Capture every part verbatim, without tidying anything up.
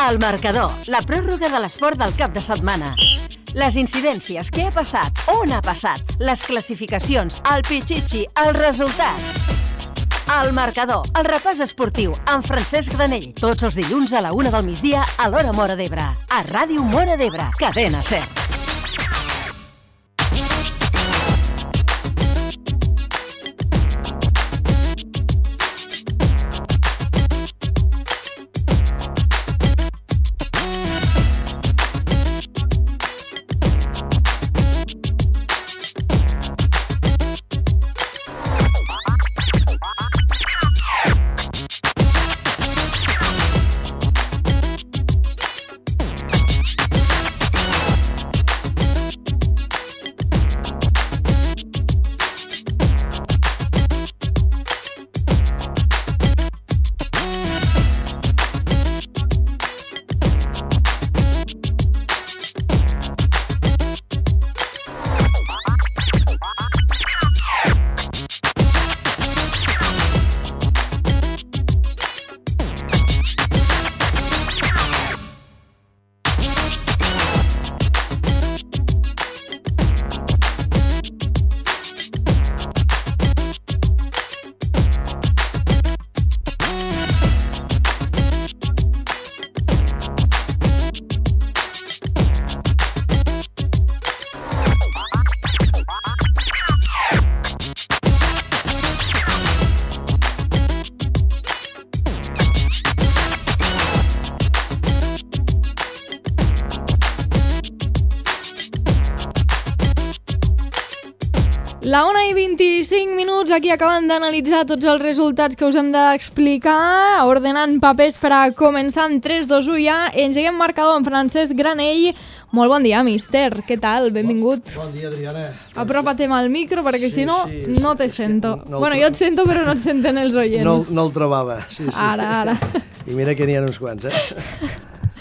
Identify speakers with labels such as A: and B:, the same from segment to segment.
A: El marcador, la pròrroga de l'esport del cap de setmana. Les incidències, què ha passat, on ha passat, les classificacions, el pitxitxi, els resultats. El marcador, el repàs esportiu, amb Francesc Granell. Tots els dilluns a la una del migdia a l'Hora Móra d'Ebre. A Ràdio Móra d'Ebre, Cadena Ser.
B: La una i vint-i-cinc minuts, aquí acabem d'analitzar tots els resultats que us hem d'explicar, ordenant papers per a començar en tres, dos, u ja. Engeguem marcador amb Francesc Granell. Molt bon dia, míster. Què tal? Benvingut.
C: Bon, bon dia, Adriana.
B: Apropa-te'm al micro, perquè
C: sí,
B: si no,
C: sí,
B: no te sento.
C: No
B: bueno, jo et sento, però no et senten els oients.
C: No, no el trobava, sí, sí.
B: Ara, ara.
C: I mira que n'hi ha uns quants, eh?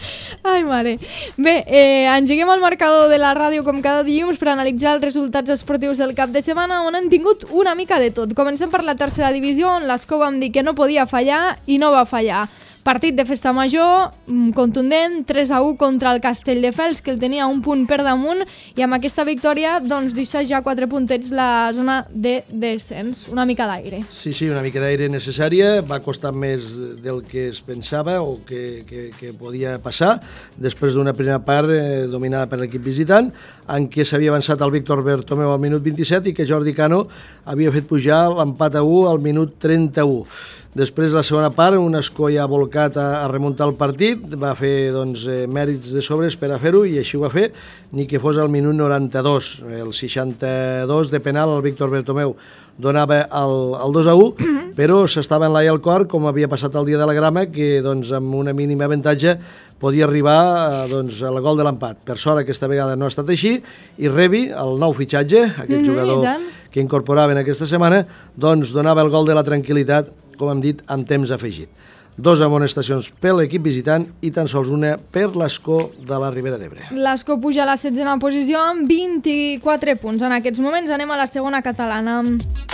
B: Ai, mare. Bé, eh, engeguem el marcador de la ràdio com cada dilluns per analitzar els resultats esportius del cap de setmana, on hem tingut una mica de tot. Comencem per la tercera divisió, on l'Escó vam dir que no podia fallar i no va fallar. Partit de festa major, contundent, tres a u contra el Castelldefels, que el tenia un punt per damunt, i amb aquesta victòria doncs deixa ja quatre puntets la zona de descens. Una mica d'aire.
C: Sí, sí, una mica d'aire necessària. Va costar més del que es pensava o que, que, que podia passar, després d'una primera part eh, dominada per l'equip visitant, en què s'havia avançat el Víctor Bertomeu al minut vint-i-set i que Jordi Cano havia fet pujar l'empat a u al minut trenta-u. Després, la segona part, un Escó ja volcat a, a remuntar el partit, va fer doncs, eh, mèrits de sobres per a fer-ho, i així ho va fer, ni que fos al minut noranta-dos. El seixanta-dos de penal, el Víctor Bertomeu donava el, el dos a u, però s'estava en l'aire al cor, com havia passat el dia de la grama, que doncs, amb una mínima avantatge podia arribar a, doncs, a la gol de l'empat. Per sort, aquesta vegada no ha estat així, i Rebi, el nou fitxatge, aquest
B: mm-hmm,
C: jugador que incorporaven aquesta setmana, doncs donava el gol de la tranquil·litat, com hem dit, amb temps afegit. Dos amonestacions per l'equip visitant i tan sols una per l'Escó de la Ribera d'Ebre.
B: L'Escó puja a la setzena posició amb vint-i-quatre punts. En aquests moments anem a la segona catalana.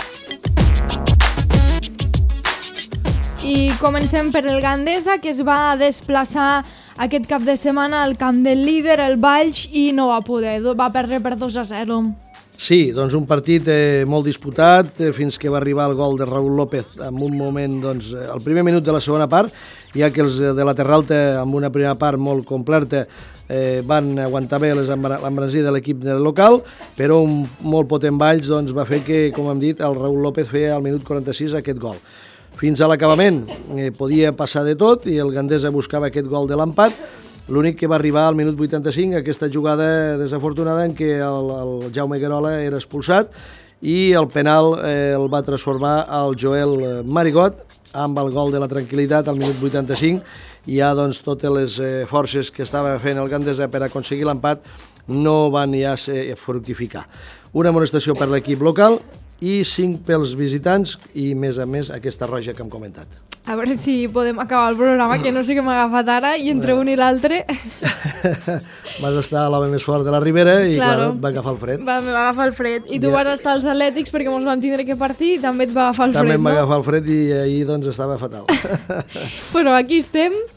B: I comencem per el Gandesa, que es va desplaçar aquest cap de setmana al camp del líder, el Valls, i no va poder, va perdre per dos a zero.
C: Sí, doncs un partit eh, molt disputat, eh, fins que va arribar el gol de Raúl López en un moment, doncs, al primer minut de la segona part, ja que els de la Terra Alta, amb una primera part molt completa, eh, van aguantar bé l'embranzida de l'equip local, però un molt potent Valls doncs, va fer que, com hem dit, el Raúl López feia al minut quaranta-sis aquest gol. Fins a l'acabament eh, podia passar de tot i el Gandesa buscava aquest gol de l'empat. L'únic que va arribar al minut vuitanta-cinc, aquesta jugada desafortunada en què el, el Jaume Guerola era expulsat i el penal eh, el va transformar el Joel Marigot amb el gol de la tranquil·litat al minut vuitanta-cinc, i ja doncs, totes les eh, forces que estava fent el Gandesa per aconseguir l'empat no van ja ser fructificar. Una amonestació per l'equip local i cinc pels visitants i, més a més, aquesta roja que hem comentat.
B: A veure si podem acabar el programa, que no sé què m'ha agafat ara, i entre un i l'altre...
C: Vas estar a l'home més fort de la Ribera i,
B: claro,
C: clar, et va agafar el fred.
B: Va, me va agafar el fred. I tu
C: ja.
B: vas estar als Atlètics perquè mos vam tindre que partir i també et va agafar el
C: també
B: fred, no?
C: També em va agafar el fred i ahir, doncs, estava fatal.
B: Bueno, aquí estem.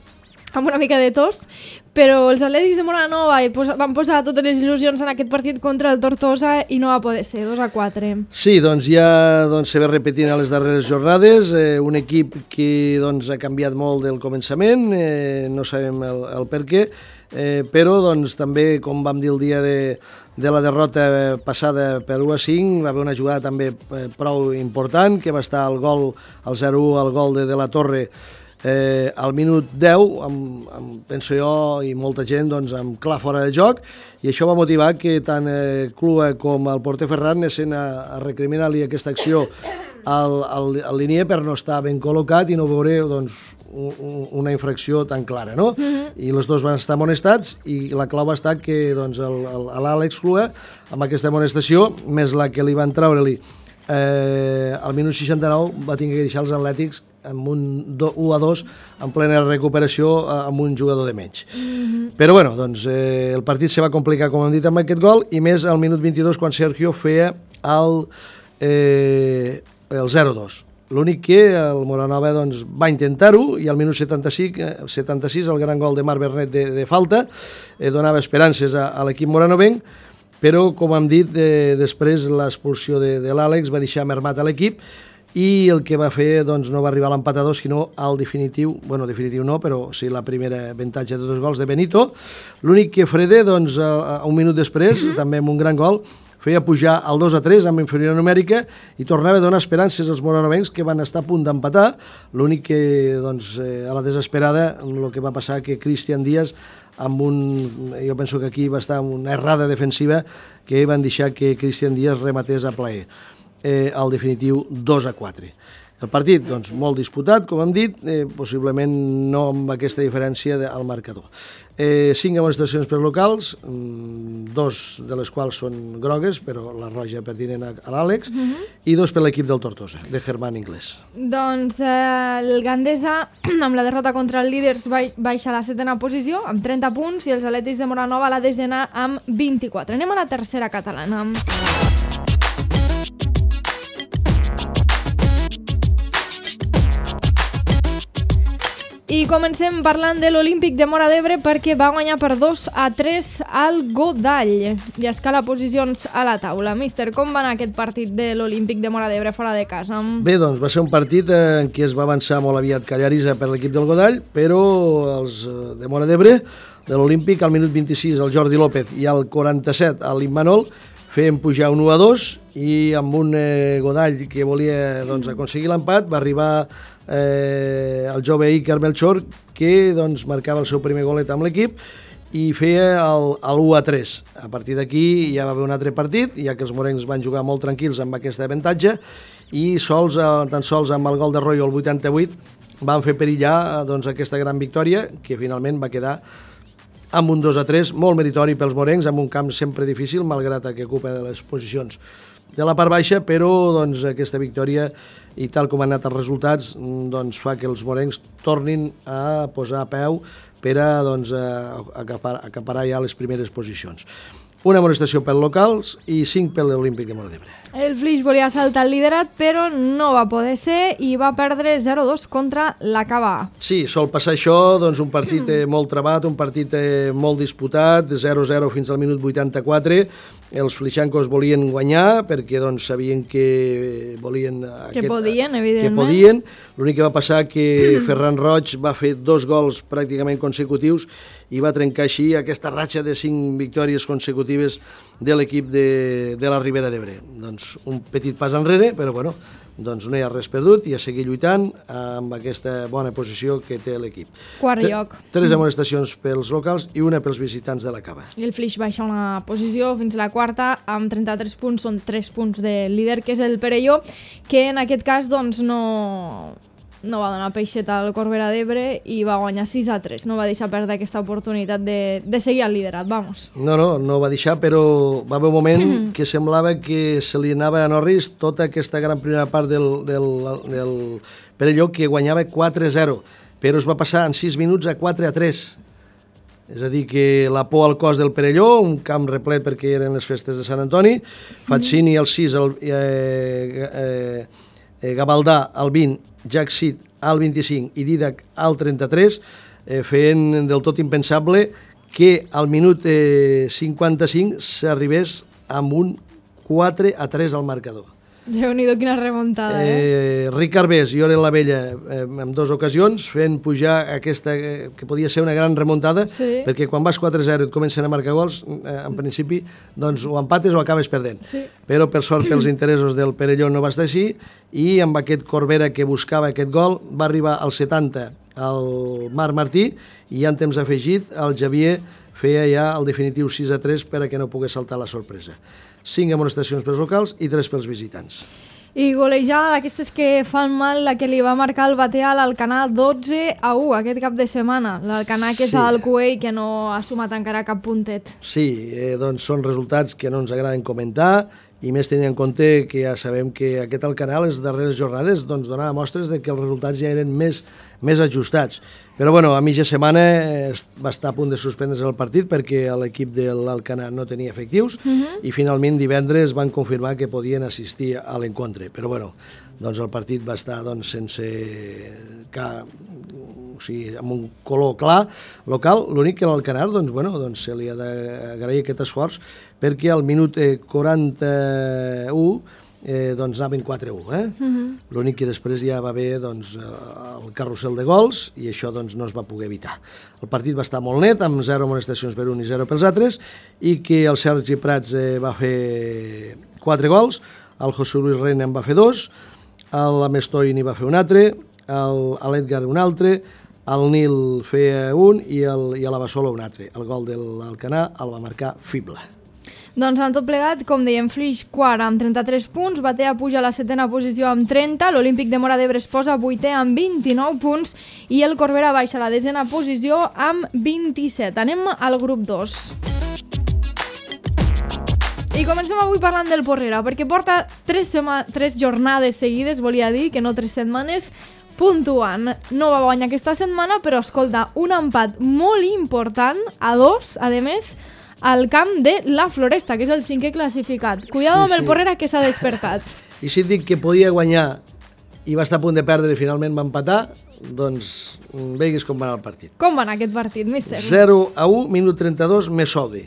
B: amb una mica de tos, però els atlètics de Moranova van posar totes les il·lusions en aquest partit contra el Tortosa i no va poder ser, dos a quatre.
C: Sí, doncs ja doncs, se ve repetint a les darreres jornades, eh, un equip que doncs, ha canviat molt del començament, eh, no sabem el, el per què, eh, però doncs, també, com vam dir el dia de, de la derrota passada per u a cinc, va haver una jugada també eh, prou important, que va estar al gol, al zero u, al gol de, de la Torre, Eh, al minut deu, amb, amb, penso jo i molta gent, doncs, amb clar fora de joc, i això va motivar que tant eh, Clua com el porter Ferran anessin a, a recriminar-li aquesta acció al, al, al linier per no estar ben col·locat i no veure doncs, un, una infracció tan clara, no? Mm-hmm. I els dos van estar amonestats i la clau va estar que doncs, l'Àlex Clua, amb aquesta amonestació, més la que li van treure-li eh, al minut seixanta-nou, va tenir que deixar els atlètics amb un u a dos en plena recuperació amb un jugador de menys. Mm-hmm. Però bueno, doncs eh, el partit se va complicar, com hem dit, amb aquest gol, i més al minut vint-i-dos quan Sergio feia el, eh, el zero a dos. L'únic que el Moranova doncs, va intentar-ho i al minut setanta-sis, setanta-sis el gran gol de Marc Bernet de, de falta eh, donava esperances a, a l'equip moranovenc, però com hem dit, eh, després l'expulsió de, de l'Àlex va deixar mermat a l'equip i el que va fer doncs, no va arribar a l'empat a dos, sinó al definitiu, bueno, definitiu no, però sí la primera avantatge de dos gols de Benito. L'únic que Frede, doncs, a, a un minut després, uh-huh. també amb un gran gol, feia pujar al dos a tres amb inferior numèrica i tornava a donar esperances als moranovencs que van estar a punt d'empatar. L'únic que, doncs, eh, a la desesperada, el que va passar que Cristian Díaz, amb un, jo penso que aquí va estar una errada defensiva que van deixar que Cristian Díaz rematés a plaer. Eh, al definitiu dos a quatre. El partit, doncs, molt disputat, com hem dit, eh, possiblement no amb aquesta diferència de, al marcador. Eh, cinc amonestacions per locals, mmm, dos de les quals són grogues, però la roja pertinent a, a l'Àlex, uh-huh. i dos per l'equip del Tortosa, de Germán Inglés.
B: Doncs eh, el Gandesa, amb la derrota contra el líders, baixa a la setena posició, amb trenta punts, i els atlètics de Moranova a la desena amb vint-i-quatre. Anem a la tercera catalana. I comencem parlant de l'Olímpic de Móra d'Ebre perquè va guanyar per dos a tres al Godall i escala posicions a la taula. Míster, com va anar aquest partit de l'Olímpic de Móra d'Ebre fora de casa?
C: Bé, doncs va ser un partit en què es va avançar molt aviat Callarisa per l'equip del Godall, però els de Móra d'Ebre, de l'Olímpic, al minut vint-i-sis el Jordi López i al quaranta-set el Immanol feien pujar un u a dos i amb un eh, Godall que volia doncs, aconseguir l'empat va arribar eh, el jove Iker Melchor que doncs, marcava el seu primer golet amb l'equip i feia el, el u a tres. A partir d'aquí ja va haver un altre partit, ja que els morencs van jugar molt tranquils amb aquest avantatge i sols, tan sols amb el gol de Royo al vuitanta-vuit van fer perillar doncs, aquesta gran victòria que finalment va quedar amb un dos a tres, molt meritori pels morencs, amb un camp sempre difícil, malgrat que ocupa les posicions de la part baixa, però doncs, aquesta victòria i tal com han anat els resultats doncs, fa que els morencs tornin a posar a peu per a doncs, a acaparar, acaparar ja les primeres posicions. Una amonestació pels locals i cinc per l'Olímpic de Móra d'Ebre.
B: El Flix volia saltar el liderat, però no va poder ser i va perdre zero a dos contra la Cava.
C: Sí, sol passar això, doncs un partit molt trebat, un partit molt disputat, zero a zero fins al minut vuitanta-quatre. Els flixancos volien guanyar perquè doncs, sabien que volien...
B: Que aquest, podien,
C: Que
B: evidentment.
C: podien. L'únic que va passar que Ferran Roig va fer dos gols pràcticament consecutius i va trencar així aquesta ratxa de cinc victòries consecutives de l'equip de, de la Ribera d'Ebre. Doncs un petit pas enrere, però bueno, doncs no hi ha res perdut i a seguir lluitant amb aquesta bona posició que té l'equip.
B: Quart lloc.
C: Tres amonestacions pels locals i una pels visitants de la Cava.
B: I el Flix baixa una posició fins a la quarta amb trenta-tres punts, són tres punts del líder, que és el Perelló, que en aquest cas doncs no... no va donar peixeta al Corbera d'Ebre i va guanyar sis a tres. No va deixar perdre aquesta oportunitat de, de seguir al liderat, vamos.
C: No, no, no va deixar, però va haver un moment que semblava que se li anava a Norris tota aquesta gran primera part del, del, del Perelló, que guanyava quatre a zero, però es va passar en sis minuts a quatre a tres. És a dir, que la por al cos del Perelló, un camp replet perquè eren les festes de Sant Antoni, Fazzini al sis, el, eh, eh, eh, Gavaldà al vint, Jack Sid al vint-i-cinc i Didac al trenta-tres, eh, feien del tot impensable que al minut eh, cinquanta-cinc s'arribés amb un quatre a tres al marcador.
B: Déu-n'hi-do, quina remuntada, eh?
C: eh Ricard Bés i Orel Lavella eh, en dues ocasions fent pujar aquesta, eh, que podia ser una gran remuntada,
B: sí.
C: perquè quan vas quatre a zero i et comencen a marcar gols, eh, en principi doncs, o empates o acabes perdent.
B: Sí.
C: Però per sort pels interessos del Perelló no va estar així, i amb aquest Corbera que buscava aquest gol va arribar al setanta al Marc Martí, i ja en temps afegit el Javier feia ja el definitiu sis a tres per a que no pogués saltar la sorpresa. cinc amonestacions pels locals i tres pels visitants.
B: I golejada d'aquestes que fan mal, la que li va marcar el Batea a l'Alcanar dotze a u aquest cap de setmana. L'Alcanar que és
C: Sí.
B: al Cué i que no ha sumat encara cap puntet.
C: Sí, eh, doncs són resultats que no ens agraden comentar, i més tenint en compte que ja sabem que aquest Alcanar les darreres jornades doncs, donava mostres de que els resultats ja eren més, més ajustats. Però bueno, a mitja setmana eh, va estar a punt de suspendre's el partit perquè l'equip de l'Alcanar no tenia efectius, uh-huh. i finalment divendres van confirmar que podien assistir a l'encontre. Però bueno, doncs el partit va estar doncs, sense cap, o sigui, amb un color clar local. L'únic que l'Alcanar doncs, bueno, doncs, se li ha d'agrair aquest esforç, perquè al minut eh, quaranta-u eh, doncs anaven quatre a u. Eh? Uh-huh. L'únic que després ja va haver doncs, el carrusel de gols, i això doncs, no es va poder evitar. El partit va estar molt net, amb zero amonestacions per un i zero pels altres, i que el Sergi Prats eh, va fer quatre gols, el José Luis Reina en va fer dos, l'Amestoi n'hi va fer un altre, l'Edgar un altre, el Nil feia un i, el, i la Bassola un altre. El gol de l'Alcanar el va marcar Fibla.
B: Doncs en tot plegat, com dèiem, Flix quart amb trenta-tres punts, Batea puja a la setena posició amb trenta, l'Olímpic de Móra d'Ebre es posa vuitè amb vint-i-nou punts i el Corbera baixa a la desena posició amb vint-i-set. Anem al grup dos. I comencem avui parlant del Porrera, perquè porta tres, sema- tres jornades seguides, volia dir, que no tres setmanes, puntuant. No va guanyar aquesta setmana, però escolta, un empat molt important, a dos, a més, al camp de la Floresta, que és el cinquè classificat. Cuidado
C: Sí,
B: amb el
C: sí.
B: Porrera, que s'ha despertat.
C: I si et dic que podia guanyar i va estar a punt de perdre i finalment va empatar, doncs veguis com va anar el partit.
B: Com va anar aquest partit, míster?
C: zero a u, minut trenta-dos, Mesodi.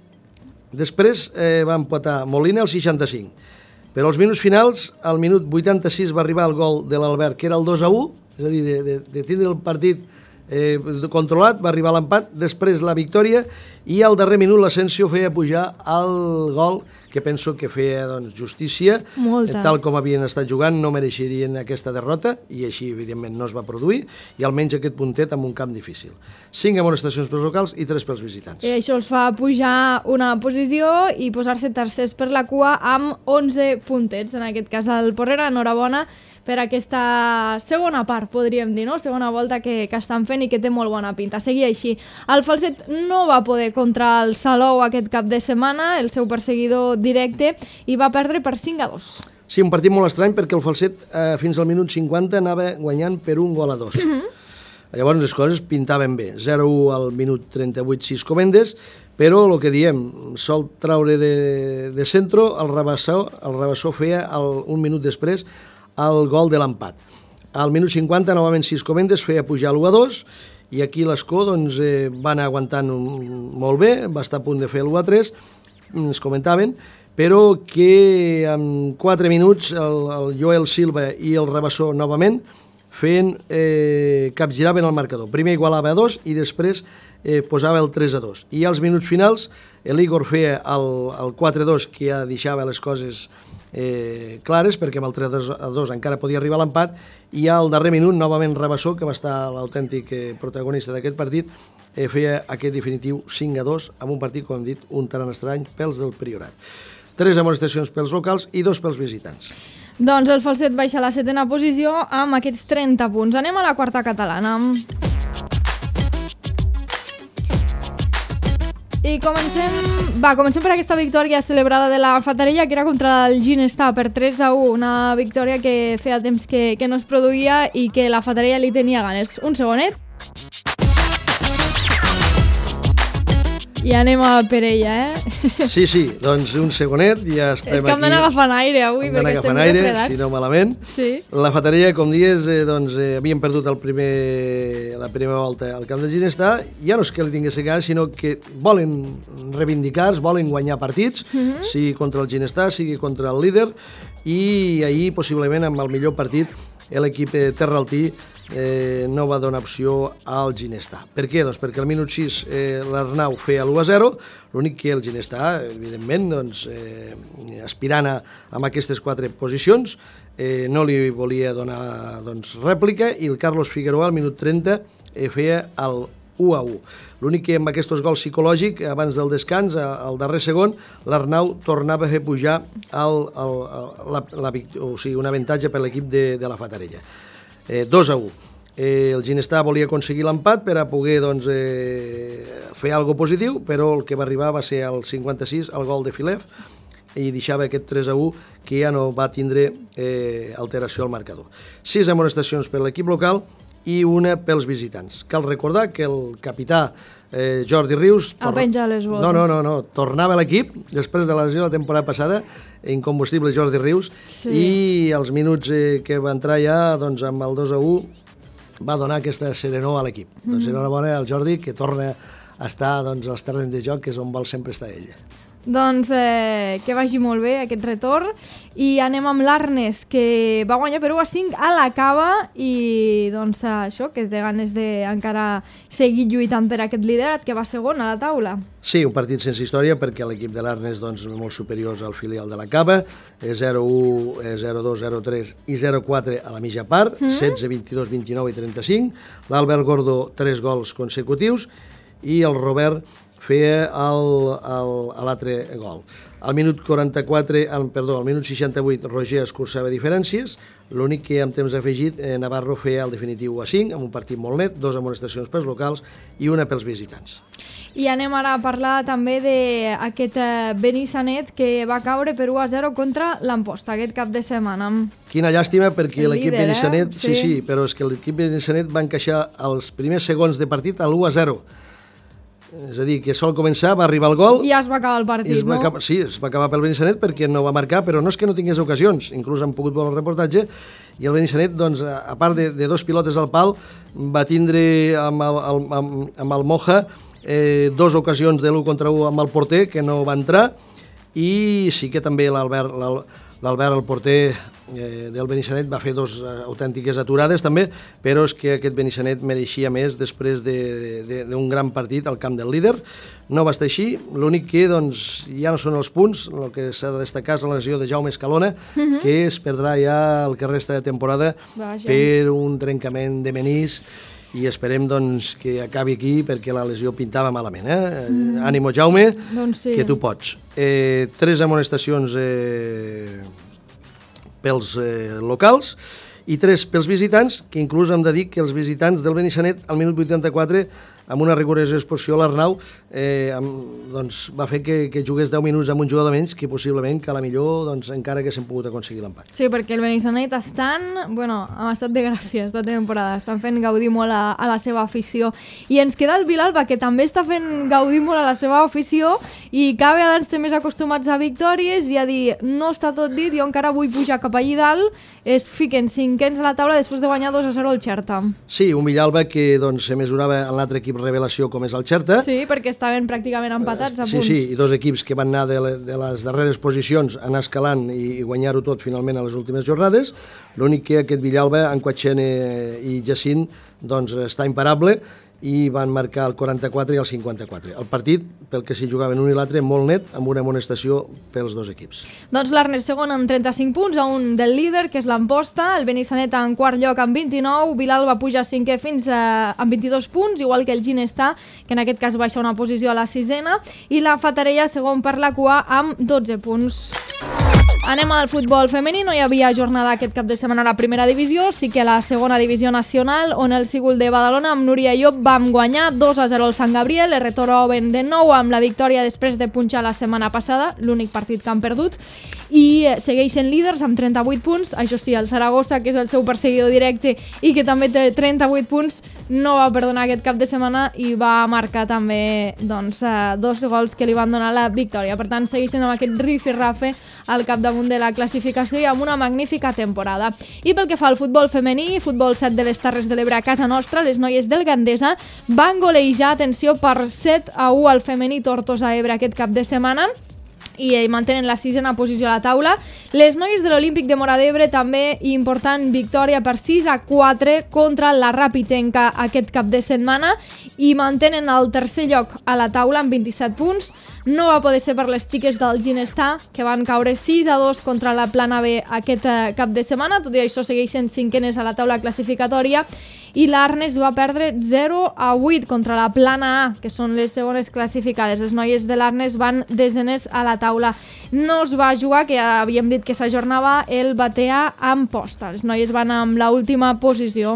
C: Després eh, va empatar Molina al seixanta-cinc. Però als minuts finals, al minut vuitanta-sis va arribar el gol de l'Albert, que era el dos a u, és a dir, de, de, de tindre el partit eh, controlat, va arribar l'empat, després la victòria, i al darrer minut l'Asensio feia pujar el gol, que penso que feia doncs, justícia,
B: Molta.
C: eh, tal com havien estat jugant, no mereixerien aquesta derrota, i així, evidentment, no es va produir, i almenys aquest puntet amb un camp difícil. Cinc amonestacions pels locals i tres pels visitants.
B: I això els fa pujar una posició i posar-se tercers per la cua amb onze puntets. En aquest cas, el Porrera, enhorabona per aquesta segona part, podríem dir, no? Segona volta que, que estan fent i que té molt bona pinta. Seguia així. El Falset no va poder contra el Salou aquest cap de setmana, el seu perseguidor directe, i va perdre per cinc a dos.
C: Sí, un partit molt estrany perquè el Falset eh, fins al minut cinquanta anava guanyant per un gol a dos. Uh-huh. Llavors les coses pintaven bé. zero a u al minut trenta-vuit, sis Comendes, però el que diem, sol traure de, de centro, el Rabassó, el Rabassó feia el, un minut després el gol de l'empat. Al minut cinquanta, novament sis Comendes, feia pujar l'u a dos, i aquí l'Escó doncs, eh, va anar aguantant un, molt bé, va estar a punt de fer l'u a tres, ens comentaven, però que en quatre minuts el, el Joel Silva i el Rabassó novament feien, eh, capgiraven el marcador. Primer igualava a dos i després eh, posava el tres a dos. I als minuts finals l'Igor feia el, el quatre a dos, que ja deixava les coses eh, clares, perquè amb el tres a dos encara podia arribar a l'empat, i al darrer minut, novament Rabassó, que va estar l'autèntic eh, protagonista d'aquest partit, eh, feia aquest definitiu cinc a dos, amb un partit, com hem dit, un tant estrany pels del Priorat. Tres amonestacions pels locals i dos pels visitants.
B: Doncs el Falset baixa a la setena posició amb aquests trenta punts. Anem a la quarta catalana. I comencem... Va, comencem per aquesta victòria celebrada de la Fatarella, que era contra el Ginestar per tres a u, una victòria que feia temps que, que no es produïa i que la Fatarella li tenia ganes. Un segonet. I anem a per ella, eh?
C: Sí, sí, doncs un segonet, ja estem aquí.
B: És que hem d'anar agafant aire avui,
C: perquè estem ben aire, fredats. Si no malament.
B: Sí.
C: La Fatarella, com dies, eh, doncs, eh, havíem perdut el primer, la primera volta al camp de Ginestà. Ja no és que li tingués ganes, sinó que volen reivindicar-se, volen guanyar partits, uh-huh. sigui contra el Ginestà, sigui contra el líder, i ahir, possiblement, amb el millor partit, l'equip terraltí eh, no va donar opció al Ginestà. Per què? Doncs perquè al minut sis eh, l'Arnau feia l'u a zero, l'únic que el Ginestà, evidentment, doncs, eh, aspirant a, amb aquestes quatre posicions, eh, no li volia donar doncs, rèplica, i el Carlos Figueroa al minut trenta eh, feia el u a u. L'únic que amb aquests gols psicològics, abans del descans, al darrer segon, l'Arnau tornava a fer pujar el, el, la, la, o sigui, un avantatge per l'equip de, de la Fatarella. Eh, dos a u. Eh, el Ginestà volia aconseguir l'empat per a poder doncs, eh, fer alguna positiu, però el que va arribar va ser el cinquanta-sis, el gol de Filef, i deixava aquest tres a u que ja no va tindre eh, alteració al marcador. Sis amonestacions per l'equip local i una pels visitants. Cal recordar que el capità eh, Jordi Rius...
B: A penjar les botes.
C: No, no, no, no. Tornava a l'equip després de la lesió de la temporada passada, incombustible Jordi Rius, sí. I els minuts eh, que va entrar ja, doncs amb el dos a u, va donar aquesta serenor a l'equip. Mm-hmm. Doncs enhorabona al Jordi, que torna a estar doncs, als terrenys de joc, que és on vol sempre estar ell.
B: Doncs eh, que vagi molt bé aquest retorn, i anem amb l'Arnes, que va guanyar per u a cinc a la Cava, i doncs això, que té ganes de encara seguir lluitant per aquest liderat, que va segon a la taula.
C: Sí, un partit sense història, perquè l'equip de l'Arnes doncs, molt superiors al filial de la Cava, zero a u, zero a dos, zero a tres i zero a quatre a la mitja part, mm. setze, vint-i-dos, vint-i-nou i trenta-cinc, l'Albert Gordo tres gols consecutius, i el Robert feia l'altre gol. Al minut quaranta-quatre, al, perdó, al minut seixanta-vuit, Roger escurçava diferències, l'únic que amb temps afegit, eh, Navarro feia el definitiu a cinc, amb un partit molt net, dos amonestacions pels locals i una pels visitants.
B: I anem ara a parlar també d'aquest eh, Benissanet, que va caure per u a zero contra l'Amposta aquest cap de setmana.
C: Quina llàstima, perquè l'equip Benissanet,
B: eh?
C: sí, sí, però és que l'equip Benissanet va encaixar els primers segons de partit a l'u a zero. És a dir, que sol començar, va arribar el gol...
B: I ja es va acabar el partit, no?
C: Acabar, sí, es va acabar pel Benissanet perquè no va marcar, però no és que no tingués ocasions, inclús han pogut veure el reportatge, i el Benissanet, doncs, a part de, de dos pilotes al pal, va tindre amb el, amb, amb el Moja eh, dos ocasions de l'u contra u amb el porter, que no va entrar, i sí que també l'Albert, l'Albert, el porter eh, del Benissanet, va fer dos eh, autèntiques aturades també, però és que aquest Benissanet mereixia més després d'un gran partit al camp del líder. No va estar així, l'únic que doncs, ja no són els punts, el que s'ha de destacar és la lesió de Jaume Escalona, uh-huh. que es perdrà ja el que resta de temporada Vaja. per un trencament de menís, i esperem doncs, que acabi aquí perquè la lesió pintava malament. Eh? Mm. Ànimo, Jaume,
B: doncs sí.
C: que tu pots. Eh, tres amonestacions eh, pels eh, locals i tres pels visitants, que inclús hem de dir que els visitants del Benissanet al minut vuitanta-quatre, amb una rigorosa expulsió, l'Arnau eh, amb, doncs, va fer que, que jugués deu minuts amb un jugador menys, que possiblement que a la millor doncs, encara que s'han pogut aconseguir l'empat.
B: Sí, perquè el Benissanet estan, bueno, en estat de gràcia esta temporada, estan fent gaudir molt a, a la seva afició, i ens queda el Vilalba, que també està fent gaudir molt a la seva afició, i cada vegada ens té més acostumats a victòries i a dir, no està tot dit, jo encara vull pujar cap allí dalt, es fiquen cinquens a la taula després de guanyar dos a zero el Xerta.
C: Sí, un Villalba que doncs, se mesurava en l'altre equip revelació com és el Xerta.
B: Sí, perquè estaven pràcticament empatats a punts.
C: Sí, sí, i dos equips que van anar de, le, de les darreres posicions, anar escalant i, i guanyar-ho tot finalment a les últimes jornades. L'únic que aquest Villalba, en Quatxene i Jacint, doncs està imparable, i van marcar el quaranta-quatre i el cinquanta-quatre. El partit, pel que s'hi jugaven un i l'altre, molt net, amb una amonestació pels dos equips.
B: Doncs l'Arnes segon amb trenta-cinc punts, a un del líder, que és l'Amposta, el Benissanet en quart lloc amb vint-i-nou, Vilalba puja cinquè fins a, amb vint-i-dos punts, igual que el Ginestà, que en aquest cas baixa una posició a la sisena, i la Fatarella segon per la cua amb dotze punts. Anem al futbol femení, no hi havia jornada aquest cap de setmana a la primera divisió, sí que a la segona divisió nacional, on el Sigul de Badalona amb Núria Llop vam guanyar dos a zero al Sant Gabriel, el retroben de nou amb la victòria després de punxar la setmana passada, l'únic partit que han perdut, i segueixen líders amb trenta-vuit punts, això sí, el Saragossa, que és el seu perseguidor directe i que també té trenta-vuit punts, no va perdonar aquest cap de setmana i va marcar també doncs, dos gols que li van donar la victòria. Per tant, segueixen amb aquest rifirrafe al capdamunt de la classificació i amb una magnífica temporada. I pel que fa al futbol femení, futbol set de les Terres de l'Ebre a casa nostra, les noies del Gandesa van golejar, atenció, per set a u al femení Tortosa Ebre aquest cap de setmana i mantenen la sisena posició a la taula. Les noies de l'Olímpic de Móra d'Ebre també important victòria per sis a quatre contra la Rapitenca aquest cap de setmana i mantenen el tercer lloc a la taula amb vint-i-set punts. No va poder ser per les xiques del Ginestar, que van caure sis a dos contra la Plana B aquest cap de setmana. Tot i això segueixen cinquenes a la taula classificatòria i l'Arnes va perdre zero a vuit contra la Plana A, que són les segones classificades. Les noies de l'Arnes van desenes a la taula. No es va jugar, que ja havíem dit que s'ajornava, el Batea amb posta. Les noies van amb l'última posició.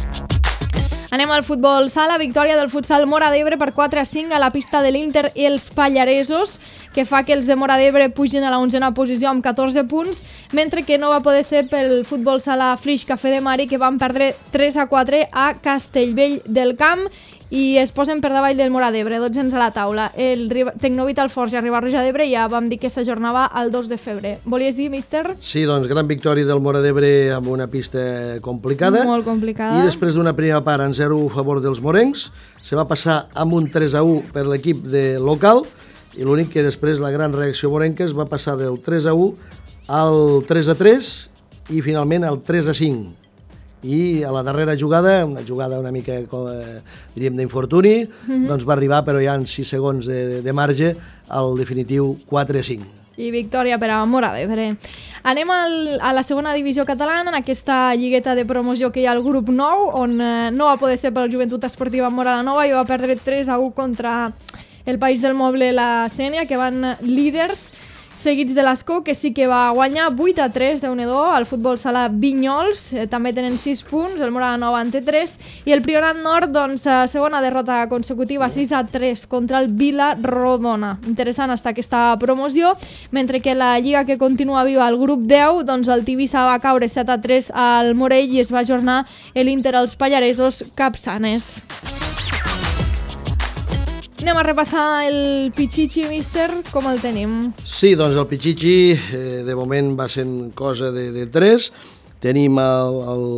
B: Anem al futbol sala, victòria del futsal Móra d'Ebre per quatre a cinc a la pista de l'Inter i els Pallaresos, que fa que els de Móra d'Ebre pugin a la onzena posició amb catorze punts, mentre que no va poder ser pel futbol sala Flix Café de Mari, que van perdre tres a quatre a Castellvell del Camp i es posen per davall del Móra d'Ebre, dotzens a la taula. El Tecnovit Alforja, Riba-roja d'Ebre, ja vam dir que s'ajornava el dos de febrer. Volies dir, míster?
C: Sí, doncs gran victòria del Móra d'Ebre amb una pista complicada.
B: Molt complicada.
C: I després d'una primera part en zero a favor dels morencs, se va passar amb un tres a u per l'equip de local i l'únic que després la gran reacció morenca es va passar del tres a u al tres a tres i finalment al tres a cinc. I a la darrera jugada, una jugada una mica, com, eh, diríem, d'infortuni, mm-hmm. doncs va arribar, però ja en sis segons de, de marge, al definitiu quatre a cinc.
B: I victòria per a Móra d'Ebre. Anem al, a la segona divisió catalana, en aquesta lligueta de promoció que hi ha al grup nou, on eh, no va poder ser per la Joventut Esportiva Móra la Nova i va perdre tres a u contra el País del Moble, la Sénia, que van líders, seguits de l'Escó, que sí que va guanyar vuit a tres, Déu-n'hi-do, al futbol sala Vinyols, eh, també tenen sis punts, el Móra Nova en té tres, i el Priorat Nord, doncs, eh, segona derrota consecutiva, sis a tres, contra el Vila Rodona. Interessant està aquesta promoció, mentre que la lliga que continua viva al grup deu, doncs el Tivissa va caure set a tres al Morell i es va ajornar l'Inter als Pallaresos Capçanes. Anem a repassar el Pichichi, míster, com el tenim?
C: Sí, doncs el Pichichi eh, de moment va sent cosa de, de tres. Tenim el, el,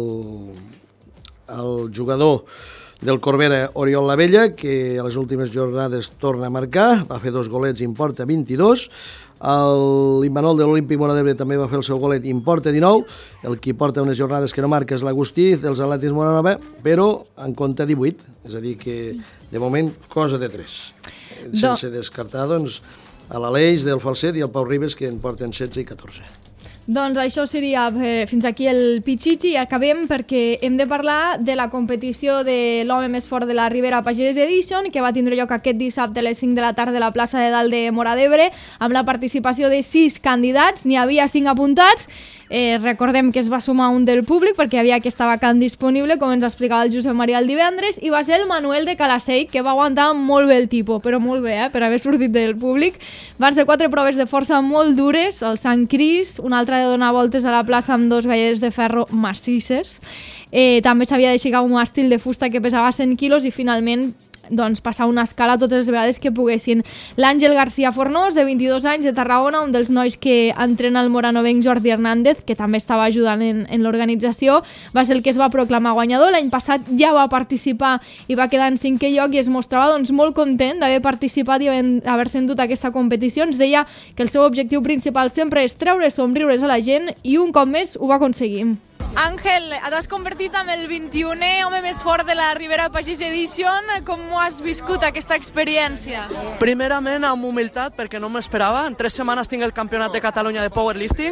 C: el jugador del Corbera, Oriol Lavella, que a les últimes jornades torna a marcar, va fer dos golets i en porta vint-i-dos. L'Immanol de l'Olímpic Móra d'Ebre també va fer el seu golet i en porta dinou. El qui porta unes jornades que no marca és l'Agustí dels Atlètics Móra Nova, però en compta divuit, és a dir que de moment cosa de tres. Sense Do... descartar doncs, a l'Aleix del Falset i el Pau Ribes, que en porten setze i catorze.
B: Doncs això seria eh, fins aquí el Pichichi i acabem perquè hem de parlar de la competició de l'home més fort de la Ribera Pagès Edition, que va tindre lloc aquest dissabte a les cinc de la tarda a la plaça de Dalt de Móra d'Ebre, amb la participació de sis candidats, n'hi havia cinc apuntats. Eh, recordem que es va sumar un del públic perquè hi havia aquesta vacant disponible, com ens explicava el Josep Maria el divendres, i va ser el Manuel de Calaceit, que va aguantar molt bé el tipus, però molt bé, eh, per haver sortit del públic. Van ser quatre proves de força molt dures, el Sant Cris, una altra de donar voltes a la plaça amb dos galledes de ferro massisses, eh, també s'havia d'aixecar un màstil de fusta que pesava cent quilos i finalment doncs, passar una escala totes les vegades que poguessin. L'Àngel García Fornós, de vint-i-dos anys, de Tarragona, un dels nois que entrena el moranovenc Jordi Hernández, que també estava ajudant en, en l'organització, va ser el que es va proclamar guanyador. L'any passat ja va participar i va quedar en cinquè lloc i es mostrava doncs, molt content d'haver participat i haver-se endut aquesta competició. Ens deia que el seu objectiu principal sempre és treure somriures a la gent i un cop més ho va aconseguir.
D: Àngel, t'has convertit en el vint-i-unè home més fort de la Ribera Pagès Edition. Com ho has viscut, aquesta experiència?
E: Primerament, amb humilitat, perquè no m'esperava. En tres setmanes tinc el Campionat de Catalunya de Powerlifting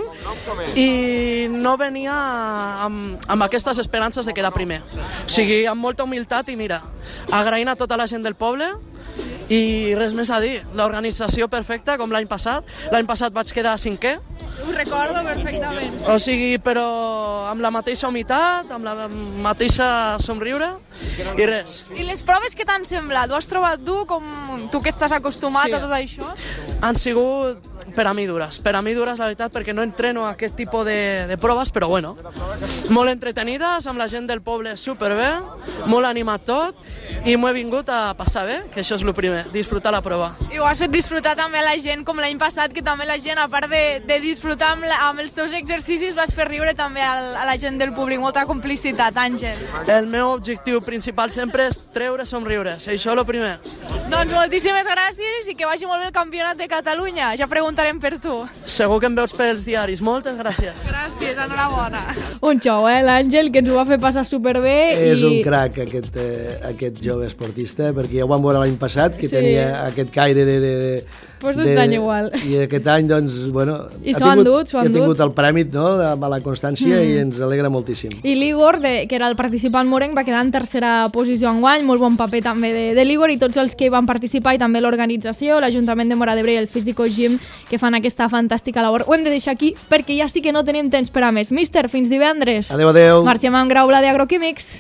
E: i no venia amb, amb aquestes esperances de quedar primer. O sigui, amb molta humilitat i mira, agraint a tota la gent del poble i res més a dir, l'organització perfecta com l'any passat, l'any passat vaig quedar cinquè.
D: Ho recordo perfectament.
E: O sigui, però amb la mateixa humitat, amb la mateixa somriure i res.
D: I les proves què t'han semblat? Ho has trobat dur, com tu que estàs acostumat sí. a tot això?
E: Han sigut per a mi dures, per a mi dures la veritat, perquè no entreno aquest tipus de, de proves, però bueno, molt entretenides, amb la gent del poble superbé, molt animat tot, i m'ho he vingut a passar bé, que això és el primer, disfrutar la prova.
D: I ho has fet disfrutar també la gent, com l'any passat, que també la gent, a part de, de disfrutar amb, la, amb els teus exercicis, vas fer riure també al, a la gent del públic, molta complicitat, Àngel.
E: El meu objectiu principal sempre és treure somriures, això és el primer.
D: Doncs moltíssimes gràcies i que vagi molt bé el Campionat de Catalunya, ja preguntarem per tu.
E: Segur que em veus pels diaris, moltes gràcies.
D: Gràcies, enhorabona.
B: Un xou, eh, l'Àngel, que ens ho va fer passar superbé.
C: És
B: i...
C: un crac, aquest, eh, aquest jove esportista, perquè ja ho vam veure l'any passat, que sí. tenia aquest caire de... de, de
B: pues este any igual.
C: I aquest any, doncs, bueno...
B: I s'ho han dut, s'ho han dut.
C: Ha tingut el prèmit, no?, de la constància, mm. i ens alegra moltíssim.
B: I l'Igor, de, que era el participant morenc, va quedar en tercera posició enguany, molt bon paper també de, de l'Igor i tots els que van participar, i també l'organització, l'Ajuntament de Móra d'Ebre i el Físico Gym, que fan aquesta fantàstica labor. Ho hem de deixar aquí perquè ja sí que no tenim temps per a més. Míster, fins divendres.
C: Adéu, adéu.
B: Marxem amb Grau Blader Agroquímics.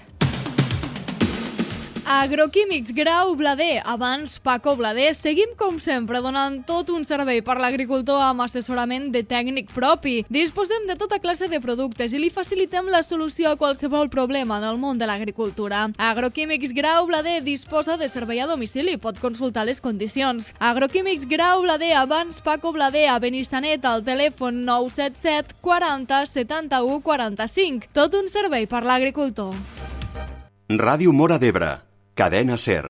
B: Agroquímics Grau Blader, abans Paco Blader. Seguim, com sempre, donant tot un servei per l'agricultor amb assessorament de tècnic propi. Disposem de tota classe de productes i li facilitem la solució a qualsevol problema en el món de l'agricultura. Agroquímics Grau Blader disposa de servei a domicili, pot consultar les condicions. Agroquímics Grau Blader, abans Paco Blader, a Benissanet, al telèfon nou set set quaranta setanta-u quaranta-cinc. Tot un servei per l'agricultor.
F: Ràdio Móra d'Ebre, cadena SER.